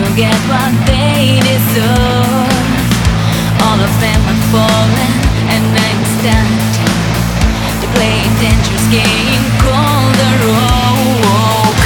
get what they deserve. All of them have fallen, and I stand to play a dangerous game called the rogue.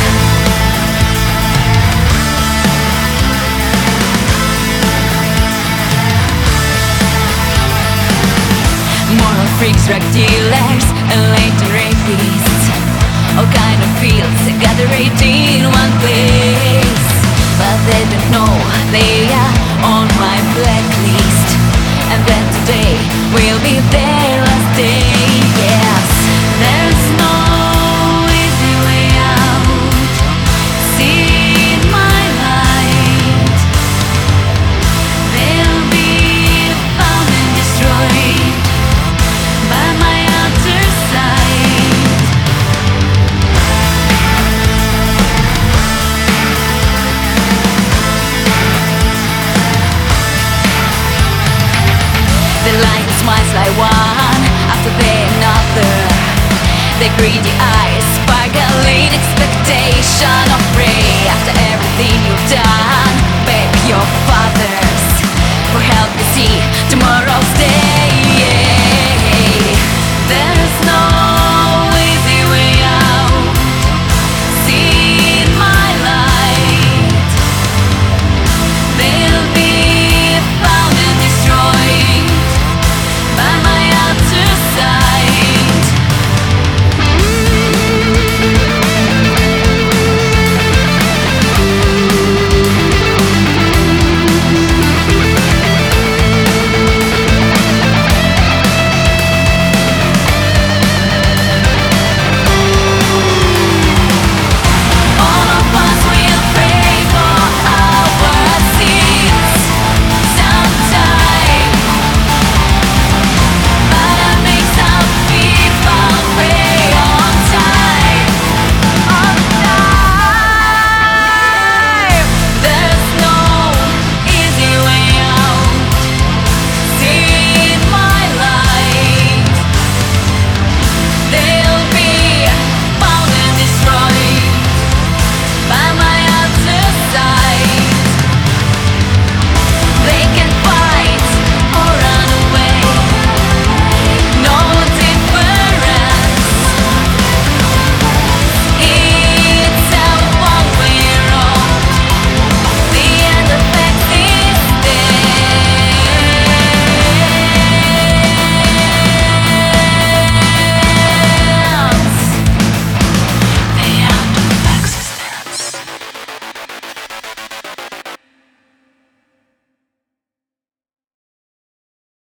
Moral freaks, drug dealers, and later rapists, all kind of fields gathered in one place. But they don't know they are on my blacklist, and that today will be their last day. Yes, there's no easy way out. See my light. They'll be found and destroyed by my outer side. The light smiles like one after another. The greedy eyes sparkling expectation of prey. After everything you've done, beg your fathers for help to see tomorrow's day.